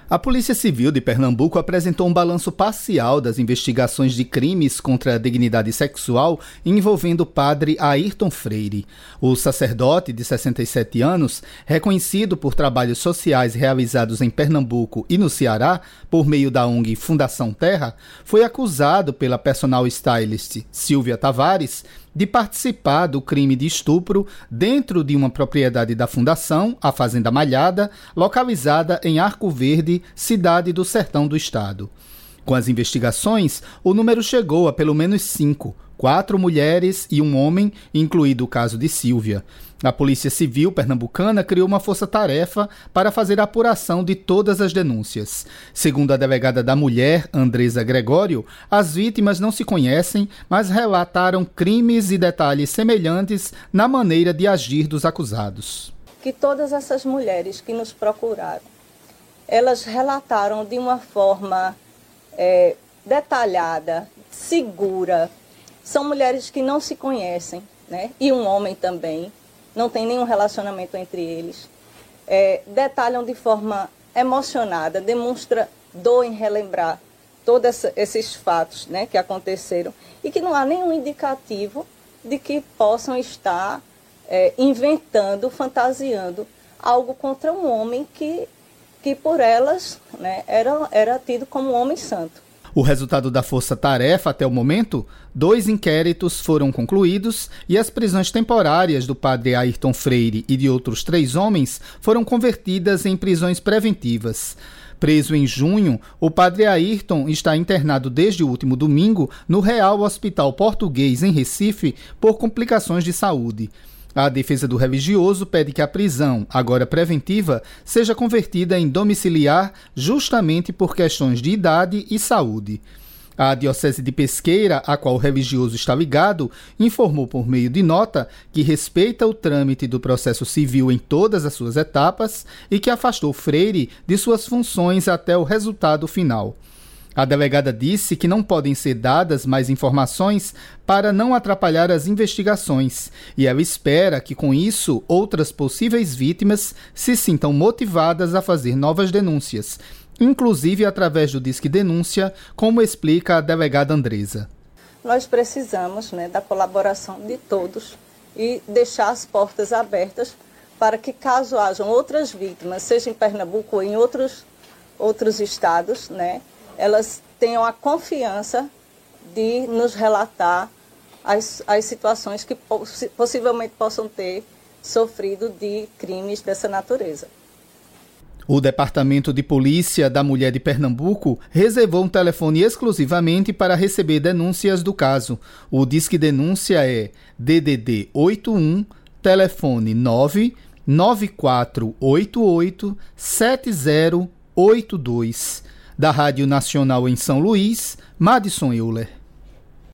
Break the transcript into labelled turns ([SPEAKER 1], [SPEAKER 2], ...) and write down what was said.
[SPEAKER 1] A Polícia Civil de Pernambuco apresentou um balanço parcial das investigações de crimes contra a dignidade sexual envolvendo o padre Ayrton Freire. O sacerdote, de 67 anos, reconhecido por trabalhos sociais realizados em Pernambuco e no Ceará por meio da ONG Fundação Terra, foi acusado pela personal stylist Silvia Tavares de participar do crime de estupro dentro de uma propriedade da Fundação, a Fazenda Malhada, localizada em Arco Verde, cidade do sertão do estado. Com as investigações, o número chegou a pelo menos 5, 4 mulheres e um homem, incluído o caso de Silvia. A Polícia Civil pernambucana criou uma força-tarefa para fazer a apuração de todas as denúncias. Segundo a delegada da mulher, Andresa Gregório, as vítimas não se conhecem, mas relataram crimes e detalhes semelhantes na maneira de agir dos acusados.
[SPEAKER 2] Que todas essas mulheres que nos procuraram, elas relataram de uma forma detalhada, segura. São mulheres que não se conhecem, né? E um homem também. Não tem nenhum relacionamento entre eles. Detalham de forma emocionada, demonstra dor em relembrar todos esses fatos, né, que aconteceram e que não há nenhum indicativo de que possam estar inventando, fantasiando algo contra um homem que por elas, né, era tido como um homem santo.
[SPEAKER 1] O resultado da força-tarefa até o momento, 2 inquéritos foram concluídos e as prisões temporárias do padre Ayrton Freire e de outros 3 homens foram convertidas em prisões preventivas. Preso em junho, o padre Ayrton está internado desde o último domingo no Real Hospital Português, em Recife, por complicações de saúde. A defesa do religioso pede que a prisão, agora preventiva, seja convertida em domiciliar justamente por questões de idade e saúde. A Diocese de Pesqueira, a qual o religioso está ligado, informou por meio de nota que respeita o trâmite do processo civil em todas as suas etapas e que afastou Freire de suas funções até o resultado final. A delegada disse que não podem ser dadas mais informações para não atrapalhar as investigações e ela espera que, com isso, outras possíveis vítimas se sintam motivadas a fazer novas denúncias, inclusive através do Disque Denúncia, como explica a delegada Andresa.
[SPEAKER 2] Nós precisamos, né, da colaboração de todos e deixar as portas abertas para que, caso hajam outras vítimas, seja em Pernambuco ou em outros estados, né, elas tenham a confiança de nos relatar as situações que possivelmente possam ter sofrido de crimes dessa natureza.
[SPEAKER 1] O Departamento de Polícia da Mulher de Pernambuco reservou um telefone exclusivamente para receber denúncias do caso. O Disque Denúncia é DDD 81, telefone 99488 7082. Da Rádio Nacional em São Luís, Madison Euler.